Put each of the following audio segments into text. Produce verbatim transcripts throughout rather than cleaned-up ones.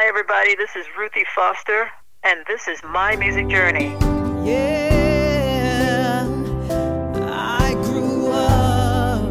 everybody. This is Ruthie Foster, and this is My Music Journey. Yeah, I grew up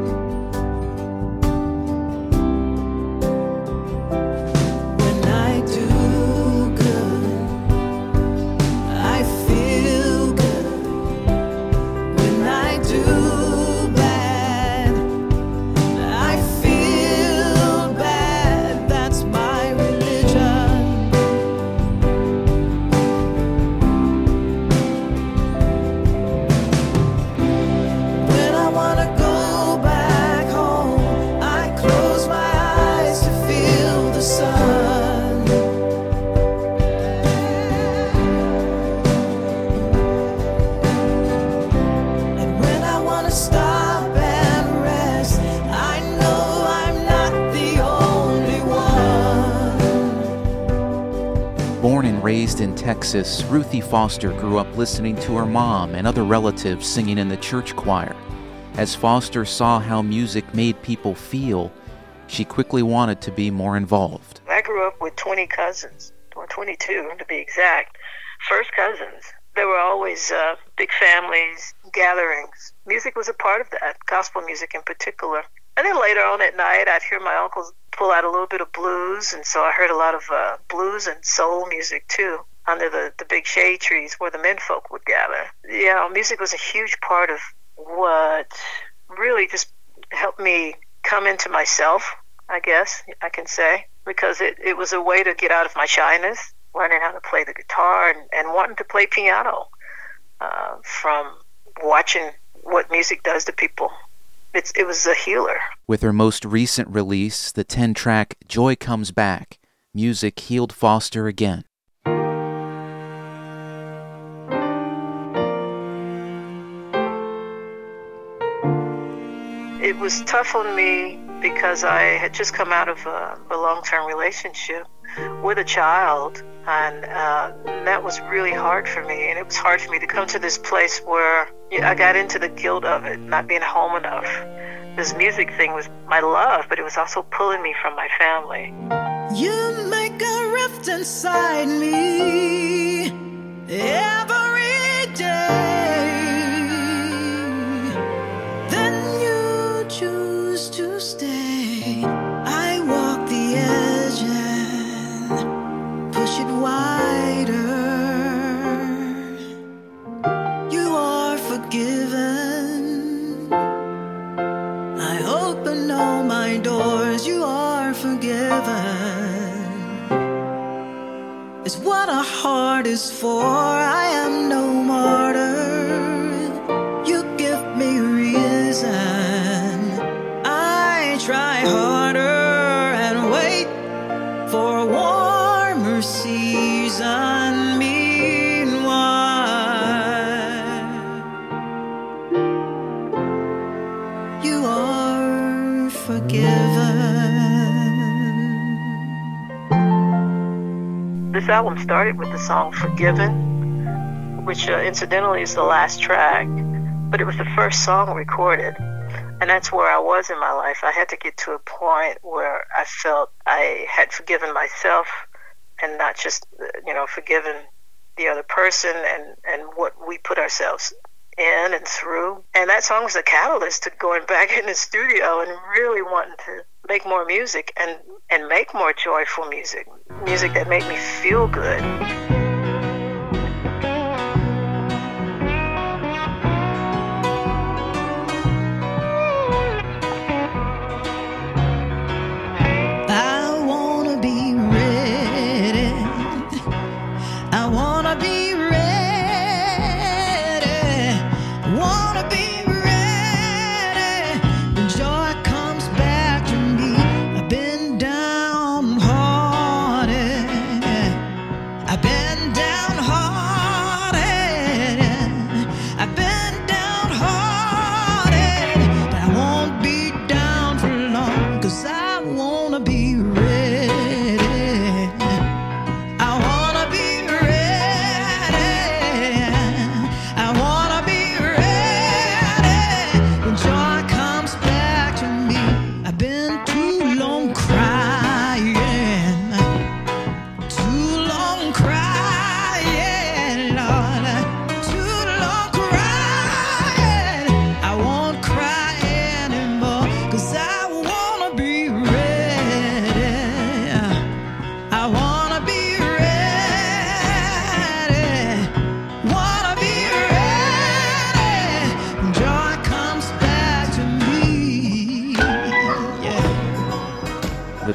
when I do good, I feel good. When I do bad, I feel bad. That's my religion. When I wanna go back home, I close my eyes to feel the sun. And when I wanna stop and rest, I know I'm not the only one. Born and raised in Texas, Ruthie Foster grew up listening to her mom and other relatives singing in the church choir. As Foster saw how music made people feel, she quickly wanted to be more involved. I grew up with twenty cousins, or twenty-two to be exact. First cousins. There were always uh, big families, gatherings. Music was a part of that, gospel music in particular. And then later on at night, I'd hear my uncles pull out a little bit of blues, and so I heard a lot of uh, blues and soul music too, under the, the big shade trees where the men folk would gather. You know, music was a huge part of what really just helped me come into myself, I guess I can say, because it, it was a way to get out of my shyness, learning how to play the guitar and, and wanting to play piano uh, from watching what music does to people. It's, it was a healer. With her most recent release, the ten-track Joy Comes Back, music healed Foster again. It was tough on me because I had just come out of a, a long-term relationship with a child, and uh, that was really hard for me. And it was hard for me to come to this place where you know, I got into the guilt of it, not being home enough. This music thing was my love, but it was also pulling me from my family. You make a rift inside me every day. Then you choose to stay. I walk the edge and push it wider. You are forgiven. I open all my doors. You are forgiven. It's what a heart is for. I am no martyr. You give me reason. I try harder and wait for a warmer season. Meanwhile, you are forgiven. This album started with the song Forgiven, which uh, incidentally is the last track, but it was the first song recorded. And that's where I was in my life. I had to get to a point where I felt I had forgiven myself and not just, you know, forgiven the other person and, and what we put ourselves in and through. And that song was a catalyst to going back in the studio and really wanting to make more music and, and make more joyful music, music that made me feel good. I wanna be ready. I wanna be ready. Wanna be ready. When joy comes back to me. I've been downhearted. I've been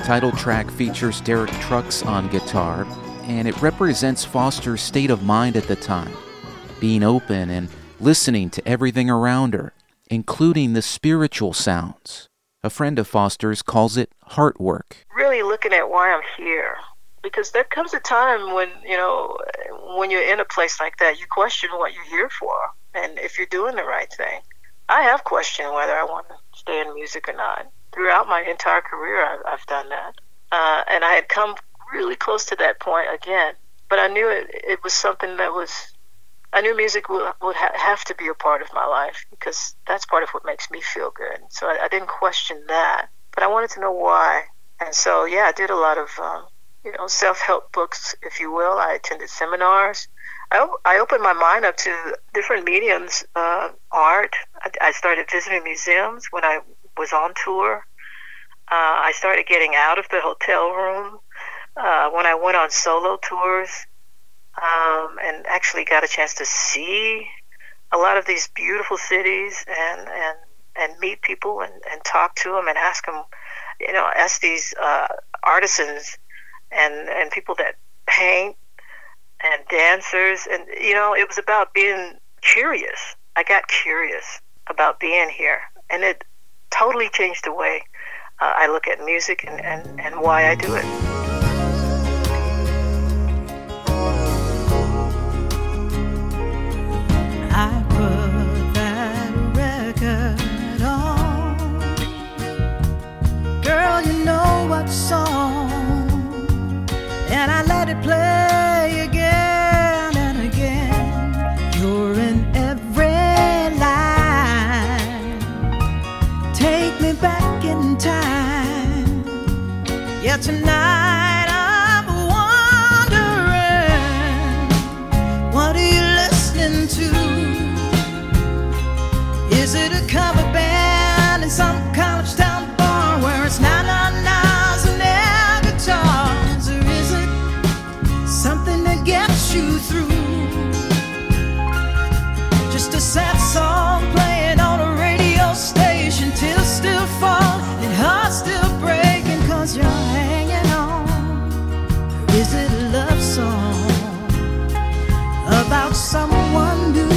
title track features Derek Trucks on guitar, and it represents Foster's state of mind at the time, being open and listening to everything around her, including the spiritual sounds. A friend of Foster's calls it heart work. Really looking at why I'm here. Because there comes a time when, you know, when you're in a place like that, you question what you're here for and if you're doing the right thing. I have questioned whether I want to stay in music or not. Throughout my entire career, I've, I've done that. Uh, and I had come really close to that point again. But I knew it, it was something that was, I knew music would, would ha- have to be a part of my life because that's part of what makes me feel good. So I, I didn't question that. But I wanted to know why. And so, yeah, I did a lot of... Um, you know, self-help books, if you will. I attended seminars. I, op- I opened my mind up to different mediums, uh, art. I, I started visiting museums when I was on tour. Uh, I started getting out of the hotel room uh, when I went on solo tours um, and actually got a chance to see a lot of these beautiful cities and, and, and meet people and, and talk to them and ask them, you know, ask these uh, artisans and and people that paint and dancers, and you know, it was about being curious. I got curious about being here, and it totally changed the way uh, I look at music and, and, and why I do it. I put that record on. Girl, you know what song, and I let it play again and again. You're in every line. Take me back in time. Yeah, tonight I'm wondering, what are you listening to? Is it a cover band in some college town bar where it's na na na's and air guitars, or is it something that gets you through? Just a sad song playing on a radio station till still fall and hearts still breaking 'cause you're hanging on. Or is it a love song about someone new?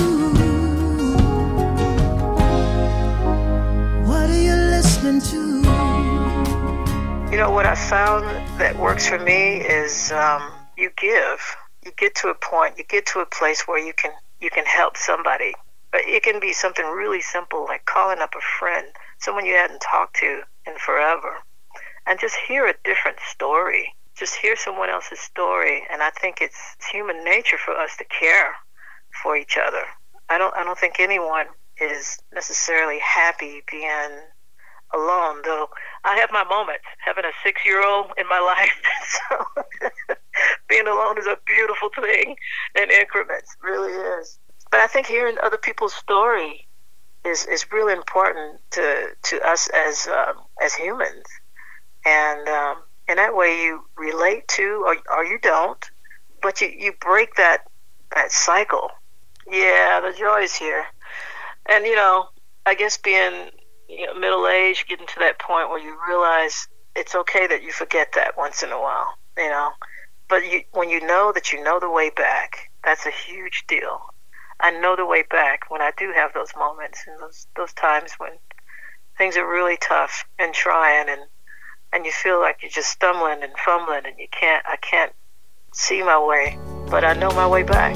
What are you listening to? You know, what I found that works for me is um, you give. You get to a point, you get to a place where you can you can help somebody. But it can be something really simple, like calling up a friend, someone you hadn't talked to in forever, and just hear a different story. Just hear someone else's story, and I think it's, it's human nature for us to care for each other. I don't I don't think anyone is necessarily happy being alone, though I have my moments, having a six-year-old in my life. So being alone is a beautiful thing in increments, really is. But I think hearing other people's story is, is really important to to us as um, as humans, and um, in that way you relate to, or, or you don't, but you, you break that that cycle. Yeah, the joy is here, and you know, I guess being you know, middle-aged, getting to that point where you realize it's okay that you forget that once in a while, you know. But you, when you know that you know the way back, that's a huge deal. I know the way back when I do have those moments and those those times when things are really tough and trying, and and you feel like you're just stumbling and fumbling, and you can't. I can't see my way, but I know my way back.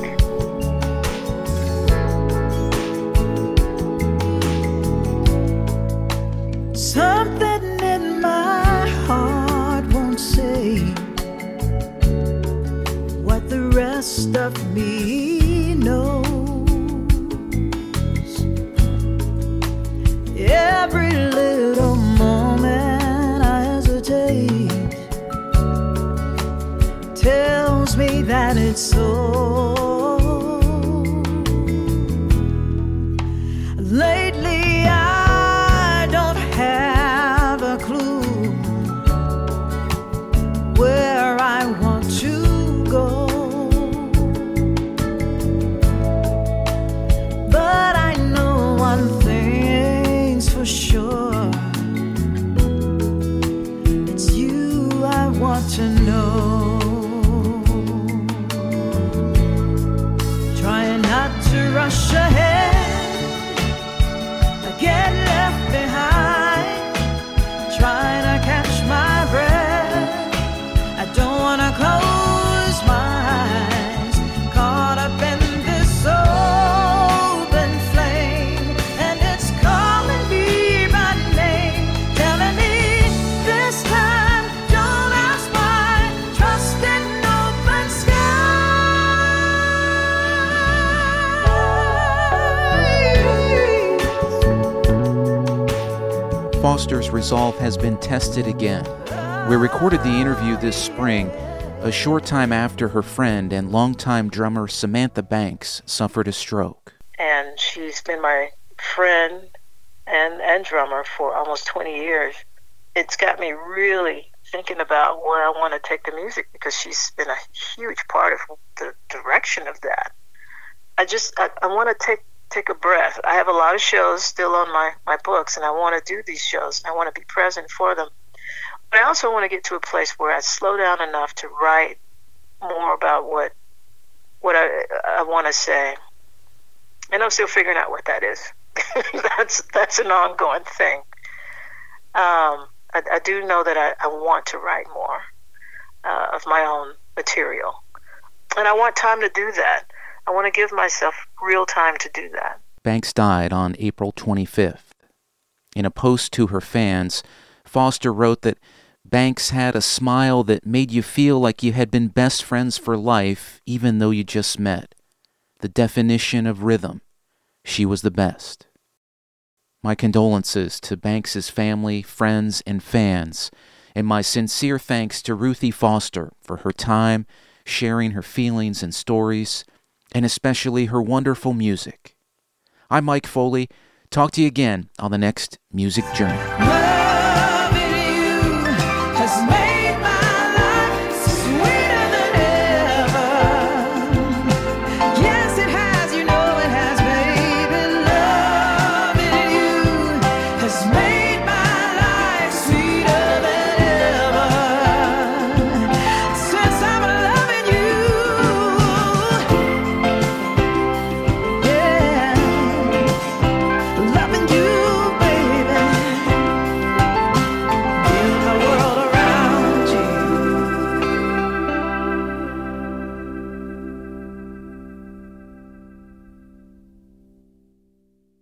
Something in my heart won't say what the rest of me knows. Every little moment I hesitate tells me that it's so. Lately I don't have a clue where I want to go, but I know one thing's for sure, it's you slow, trying not to rush ahead, I get left behind, trying to catch my breath. I don't want to close my eyes, caught up in this open flame, and it's calling me by name, telling me this time don't ask why, trust in open skies. Foster's resolve has been tested again. We recorded the interview this spring, a short time after her friend and longtime drummer Samantha Banks suffered a stroke. And she's been my friend and, and drummer for almost twenty years. It's got me really thinking about where I want to take the music, because she's been a huge part of the direction of that. I just, I, I want to take take a breath. I have a lot of shows still on my, my books, and I want to do these shows, and I want to be present for them. But I also want to get to a place where I slow down enough to write more about what what I, I want to say. And I'm still figuring out what that is. that's that's an ongoing thing. Um, I, I do know that I, I want to write more uh, of my own material. And I want time to do that. I want to give myself real time to do that. Banks died on April twenty-fifth. In a post to her fans, Foster wrote that Banks had a smile that made you feel like you had been best friends for life, even though you just met. The definition of rhythm. She was the best. My condolences to Banks's family, friends, and fans, and my sincere thanks to Ruthie Foster for her time, sharing her feelings and stories, and especially her wonderful music. I'm Mike Foley. Talk to you again on the next Music Journey.